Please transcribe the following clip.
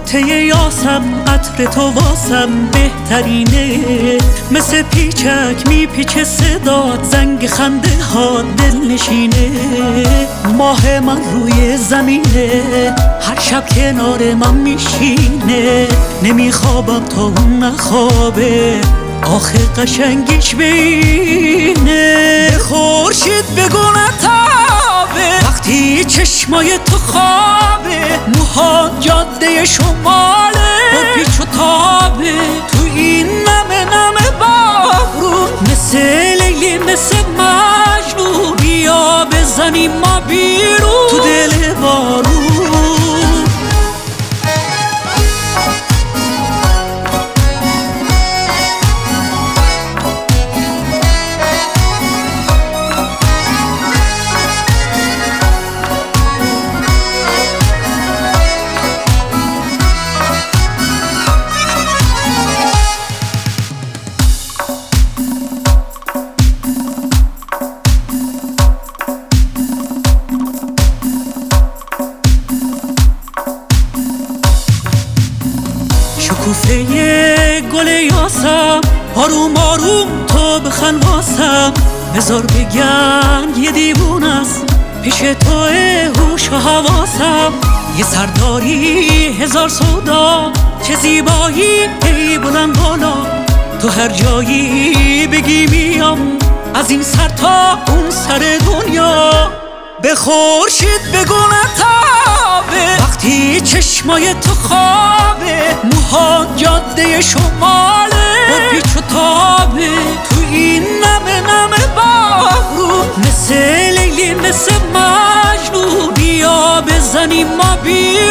نقطه یاسم قطر تو واسم بهترینه، مثل پیچک میپیچه صدات، زنگ خنده ها دل نشینه. ماه من روی زمینه، هر شب کنار من میشینه، نمیخوابم تا اون نخوابه، آخه قشنگیش بینه. خورشید بگو نتابه وقتی چشمای تو خوابه، موها جاده شماله با پیچ و تابه، تو این نمه نمه بارون، مثل لیلی مثل مجنون، بیا بزنیم ما بیرون تو دل بارون. شکوفه گل یاسم، آروم آروم تو بخند واسم، بذار بگن یه دیوون است پیش توه هوش و حواسم. یه سرداری هزار سودا، چه زیبایی ای بلند بالا، تو هر جایی بگی میام، از این سر تا اون سر دنیا. به خورشید بگو نتابه وقتی چشمای تو خوابه، موها جاده شماله با پیچ و تابه، تو این نمه نمه بارون، مثل لیلی مثل مجنون، بیا بزنیم ما بیرون